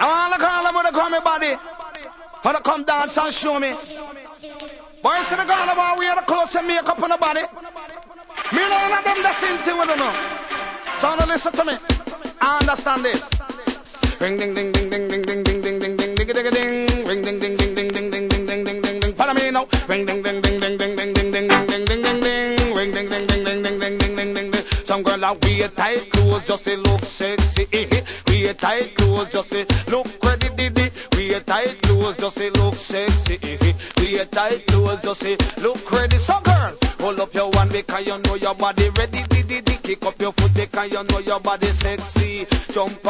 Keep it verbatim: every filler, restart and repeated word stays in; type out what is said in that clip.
want the girl that wanna come me body. Wanna come dance and show me. Boys, see the girl that want wear the clothes and makeup on the body. Me know one of them the same thing with them now. So now listen to me. I understand this. Ring ding ding ding ding ding ding ding ding ding ding ding ding ding. Ring ding ding ding ding ding ding ding ding ding ding ding. Follow me now. Ring ding ding ding ding ding ding ding ding ding ding ding ding ding. Ring ding ding ding ding ding ding ding ding ding ding. Some girl that wear tight clothes just to look sexy. Wear tight clothes just to look pretty. Wear tight clothes just to look sexy. Wear tight clothes just to look ready. So girl, hold up your one because you know your body ready. Kick up your foot because you know your body sexy. Jump